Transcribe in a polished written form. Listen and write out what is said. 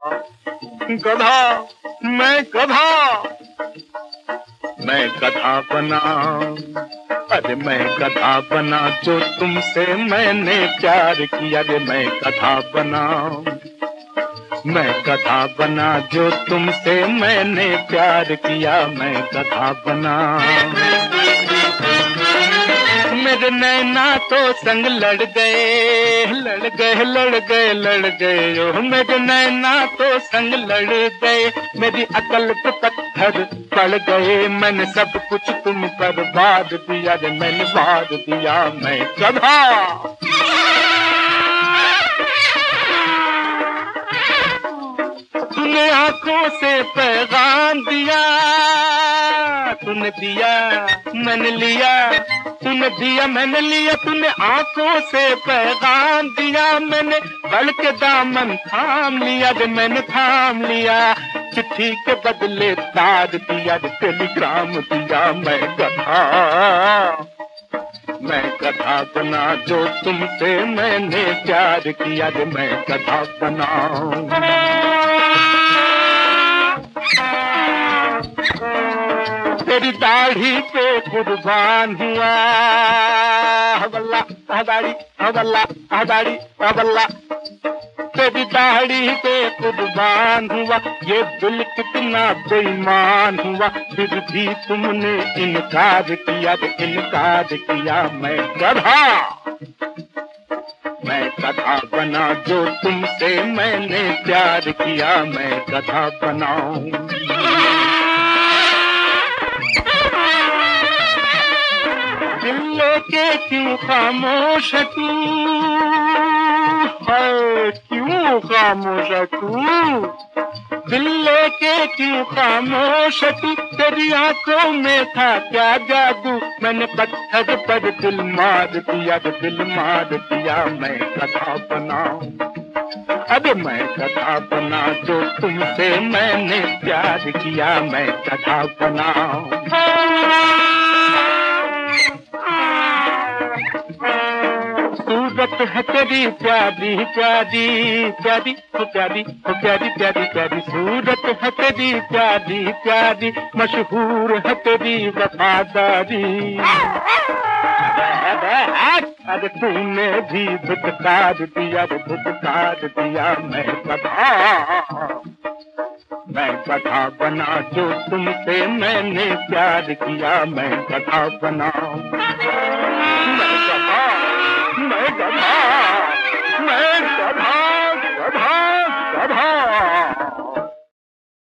गधा, मैं गधा, मैं गधा बना, अरे मैं गधा बना जो तुमसे मैंने प्यार किया। रे मैं गधा बना, मैं गधा बना जो तुमसे मैंने प्यार किया। मैं गधा बना, मेरे नैना तो संग लड़ गए, लड़ गए, लड़ गए, लड़ गए। ओ मेरे नैना तो संग लड़ गए, मेरी अकल पे पत्थर पड़ गए। मैंने सब कुछ तुम पर वार दिया रे, मैंने वार दिया। मैं गधा, तूने आंखों से पैगाम दिया, तूने दिया मैंने लिया, तूने दिया मैंने लिया। तूने आंखों से पैगाम दिया, मैंने बढ़ के दामन थाम लिया रे, मैंने थाम लिया। चिट्ठी के बदले तार दिया रे, टेलीग्राम दिया। मैं गधा, मैं गधा बना जो तुमसे मैंने प्यार किया रे। मैं गधा बना, तेरी दाढ़ी पे कुर्बान हुआ। हवल्ला हदाड़ी, हवल्ला हदाड़ी, हवल्ला। तेरी दाढ़ी पे कुर्बान हुआ, ये दिल कितना बेईमान हुआ। फिर भी तुमने इनकार किया, इनकार किया। मैं गधा, मैं गधा बना जो तुमसे मैंने प्यार किया। मैं गधा बनाऊं, दिल लेके क्यों खामोश है तू, है क्यों खामोश है तू। दिल लेके क्यों खामोश है तू, तेरी आंखों में था क्या जादू। मैंने पत्थर पर दिल मार दिया, दिल मार दिया। मैं गधा बना, अरे मैं गधा बना जो तुमसे मैंने प्यार किया। मैं गधा बना, सूरत है तेरी प्यारी प्यारी प्यारी, हो प्यारी, हो प्यारी प्यारी प्यारी। सूरत है तेरी प्यारी प्यारी, मशहूर है तेरी वफादारी। अरे तूने भी धुतकार दिया, धुतकार दिया। मैं गधा, मैं गधा बना जो तुमसे मैंने प्यार किया। मैं गधा बना।